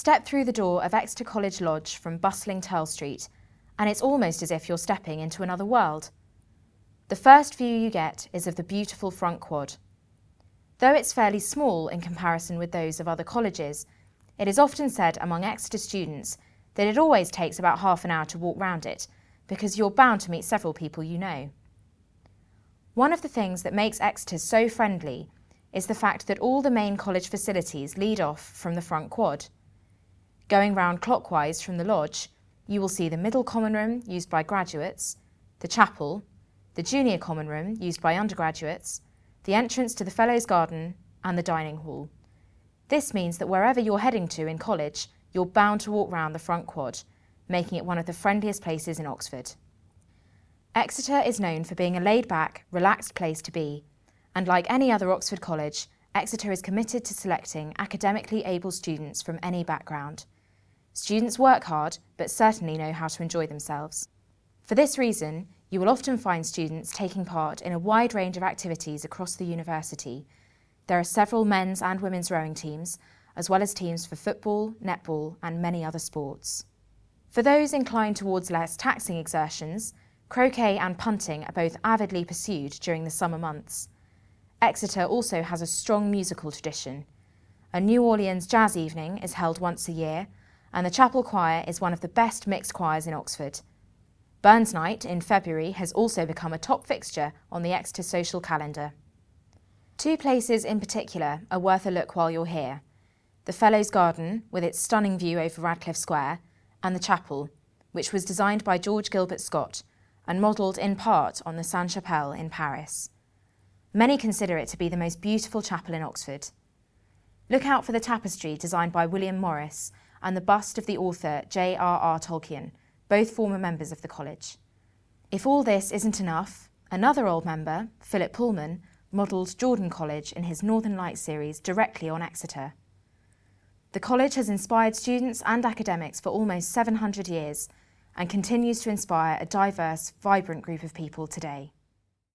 Step through the door of Exeter College Lodge from bustling Turl Street, and it's almost as if you're stepping into another world. The first view you get is of the beautiful front quad. Though it's fairly small in comparison with those of other colleges, it is often said among Exeter students that it always takes about half an hour to walk round it, because you're bound to meet several people you know. One of the things that makes Exeter so friendly is the fact that all the main college facilities lead off from the front quad. Going round clockwise from the lodge, you will see the middle common room used by graduates, the chapel, the junior common room used by undergraduates, the entrance to the Fellows' Garden and the dining hall. This means that wherever you're heading to in college, you're bound to walk round the front quad, making it one of the friendliest places in Oxford. Exeter is known for being a laid-back, relaxed place to be, and like any other Oxford college, Exeter is committed to selecting academically able students from any background. Students work hard, but certainly know how to enjoy themselves. For this reason, you will often find students taking part in a wide range of activities across the university. There are several men's and women's rowing teams, as well as teams for football, netball, and many other sports. For those inclined towards less taxing exertions, croquet and punting are both avidly pursued during the summer months. Exeter also has a strong musical tradition. A New Orleans jazz evening is held once a year, and the chapel choir is one of the best mixed choirs in Oxford. Burns Night in February has also become a top fixture on the Exeter social calendar. Two places in particular are worth a look while you're here: the Fellows' Garden, with its stunning view over Radcliffe Square, and the chapel, which was designed by George Gilbert Scott and modelled in part on the Sainte-Chapelle in Paris. Many consider it to be the most beautiful chapel in Oxford. Look out for the tapestry designed by William Morris and the bust of the author J.R.R. Tolkien, both former members of the college. If all this isn't enough, another old member, Philip Pullman, modelled Jordan College in his Northern Lights series directly on Exeter. The college has inspired students and academics for almost 700 years and continues to inspire a diverse, vibrant group of people today.